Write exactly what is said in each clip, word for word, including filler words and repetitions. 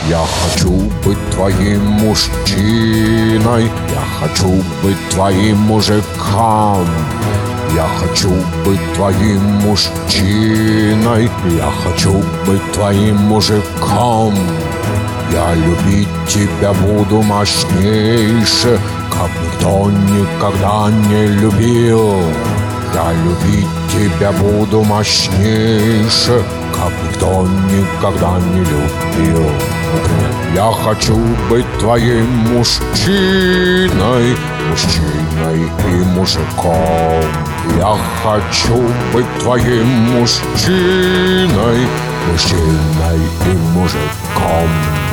Я хочу быть твоим мужчиной, я хочу быть твоим мужиком. Я хочу быть твоим мужчиной, я хочу быть твоим мужиком. Я любить тебя буду мощнейше, как никто никогда не любил. Я любить тебя буду мощнейше, как никто никогда не любил. Я хочу быть твоим мужчиной, мужчиной и мужиком. Я хочу быть твоим мужчиной, мужчиной и мужиком.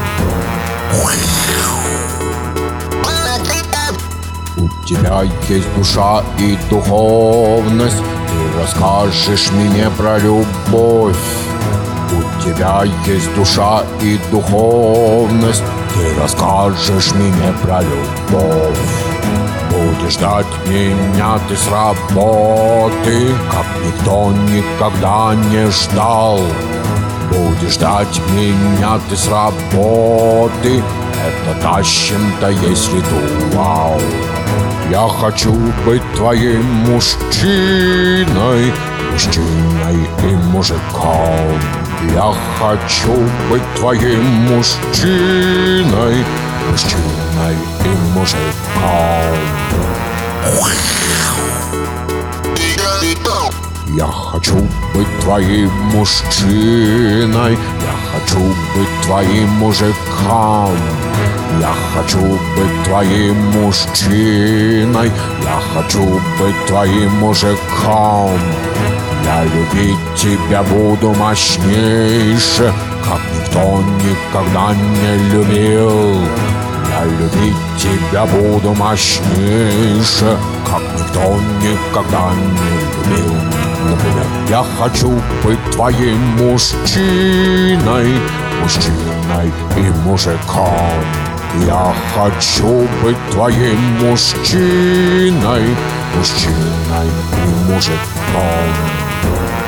У тебя есть душа и духовность, ты расскажешь мне про любовь. У тебя есть душа и духовность, ты расскажешь мне про любовь. Будешь ждать меня ты с работы, как никто никогда не ждал. Будешь ждать меня ты с работы, это тащим-то есть ритуал. Я хочу быть твоим мужчиной, мужчиной и мужиком. Я хочу быть твоим мужчиной, мужчиной и мужиком. Я хочу быть твоим мужчиной, я хочу быть твоим мужиком. Я хочу быть твоим мужчиной, я хочу быть твоим мужиком. Я любить тебя буду мощнейше, как никто никогда не любил. Я любить тебя буду мощнейше, как никто никогда не любил. Например, я хочу быть твоим мужчиной, мужчиной и мужиком. Я хочу быть твоим мужчиной, мужчиной и мужиком.